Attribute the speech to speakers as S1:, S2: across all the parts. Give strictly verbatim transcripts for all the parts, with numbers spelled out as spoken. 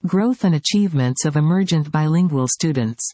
S1: Growth and achievements of emergent bilingual students.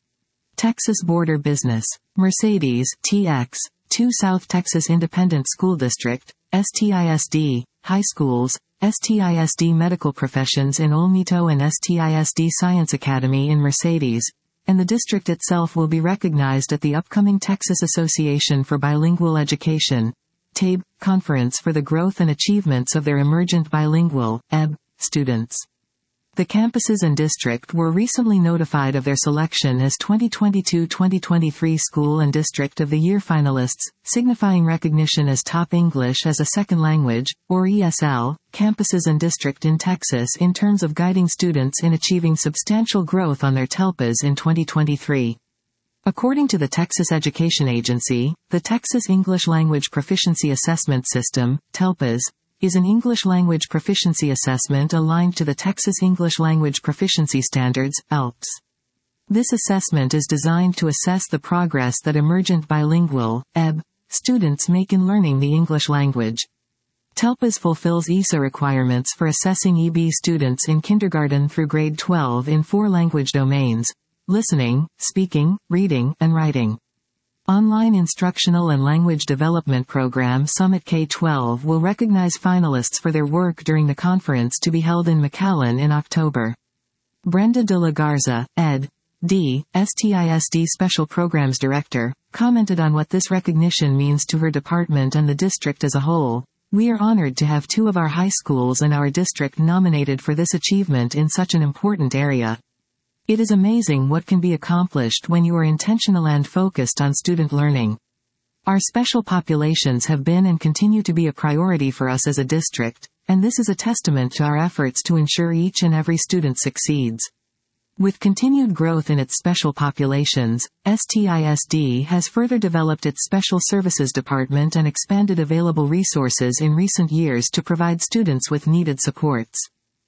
S1: Texas Border Business. Mercedes, T X, two South Texas Independent School District, S T I S D, High Schools, S T I S D Medical Professions in Olmito and S T I S D Science Academy in Mercedes, and the district itself will be recognized at the upcoming Texas Association for Bilingual Education, T A B, Conference for the Growth and Achievements of their Emergent Bilingual, E B, students. The campuses and district were recently notified of their selection as twenty twenty-two twenty twenty-three School and District of the Year finalists, signifying recognition as Top English as a Second Language, or E S L, campuses and district in Texas in terms of guiding students in achieving substantial growth on their TELPAs in twenty twenty-three. According to the Texas Education Agency, the Texas English Language Proficiency Assessment System, TELPAS, is an English language proficiency assessment aligned to the Texas English Language Proficiency Standards, E L P S. This assessment is designed to assess the progress that emergent bilingual, E B, students make in learning the English language. TELPAS fulfills E S A requirements for assessing E B students in kindergarten through grade twelve in four language domains: listening, speaking, reading, and writing. Online instructional and language development program Summit K twelve will recognize finalists for their work during the conference to be held in McAllen in October. Brenda de la Garza, Ed. D., S T I S D Special Programs Director, commented on what this recognition means to her department and the district as a whole. "We are honored to have two of our high schools and our district nominated for this achievement in such an important area. It is amazing what can be accomplished when you are intentional and focused on student learning. Our special populations have been and continue to be a priority for us as a district, and this is a testament to our efforts to ensure each and every student succeeds." With continued growth in its special populations, S T I S D has further developed its Special Services Department and expanded available resources in recent years to provide students with needed supports.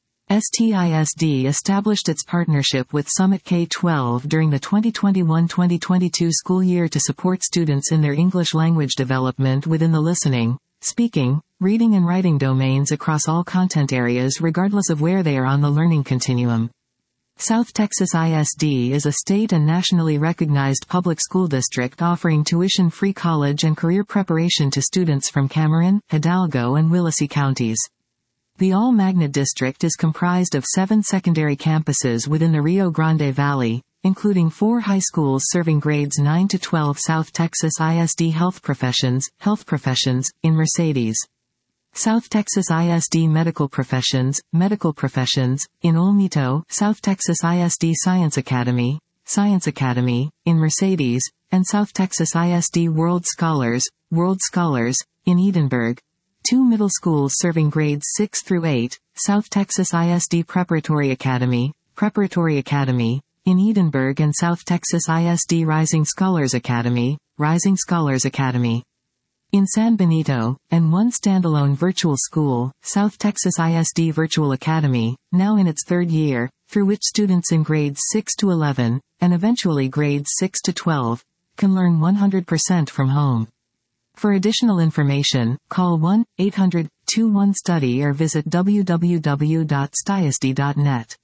S1: S T I S D established its partnership with Summit K twelve during the twenty twenty-one twenty twenty-two school year to support students in their English language development within the listening, speaking, reading and writing domains across all content areas regardless of where they are on the learning continuum. South Texas I S D is a state and nationally recognized public school district offering tuition-free college and career preparation to students from Cameron, Hidalgo and Willacy counties. The All-Magnet District is comprised of seven secondary campuses within the Rio Grande Valley, including four high schools serving grades nine to twelve. South Texas I S D Health Professions, Health Professions, in Mercedes. South Texas I S D Medical Professions, Medical Professions, in Olmito. South Texas I S D Science Academy, Science Academy, in Mercedes, and South Texas I S D World Scholars, World Scholars, in Edinburgh. Two middle schools serving grades six through eight, South Texas I S D Preparatory Academy, Preparatory Academy, in Edinburgh and South Texas I S D Rising Scholars Academy, Rising Scholars Academy, in San Benito, and one standalone virtual school, South Texas I S D Virtual Academy, now in its third year, through which students in grades six to eleven, and eventually grades six to twelve, can learn one hundred percent from home. For additional information, call one eight hundred two one study or visit w w w dot s t i s d dot net.